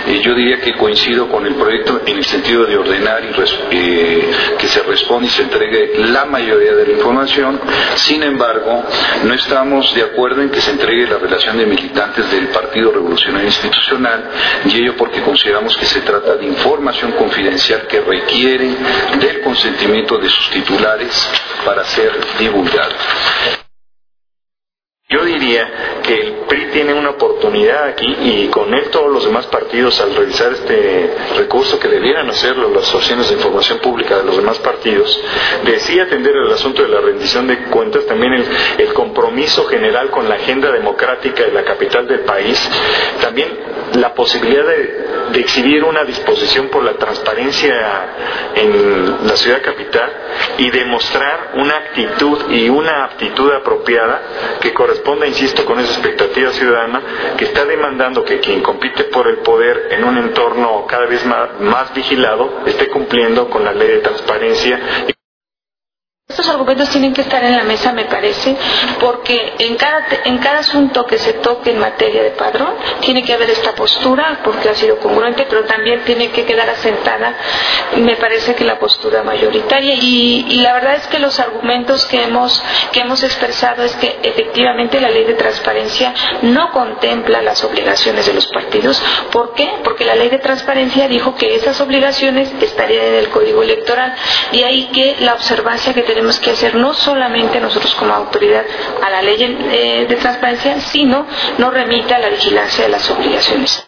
Yo diría que coincido con el proyecto en el sentido de ordenar y que se responda y se entregue la mayoría de la información. Sin embargo, no estamos de acuerdo en que se entregue la relación de militantes del Partido Revolucionario Institucional, y ello porque consideramos que se trata de información confidencial que requiere del consentimiento de sus titulares para ser divulgada. Yo diría que el PRI tiene una oportunidad aquí, y con él todos los demás partidos, al revisar este recurso que debieran hacerlo las asociaciones de información pública de los demás partidos, de sí atender el asunto de la rendición de cuentas, también el compromiso general con la agenda democrática de la capital del país, también la posibilidad de exhibir una disposición por la transparencia en la ciudad capital y demostrar una actitud y una aptitud apropiada que corresponda, insisto, con esa expectativa ciudadana que está demandando que quien compite por el poder en un entorno cada vez más vigilado esté cumpliendo con la ley de transparencia. Estos argumentos tienen que estar en la mesa, me parece, porque en cada asunto que se toque en materia de padrón tiene que haber esta postura, porque ha sido congruente, pero también tiene que quedar asentada, me parece que la postura mayoritaria, y la verdad es que los argumentos que hemos expresado es que efectivamente la ley de transparencia no contempla las obligaciones de los partidos. ¿Por qué? Porque la ley de transparencia dijo que esas obligaciones estarían en el Código Electoral, y ahí que la observancia que tenemos que hacer no solamente nosotros como autoridad a la ley de transparencia, sino nos remite a la vigilancia de las obligaciones.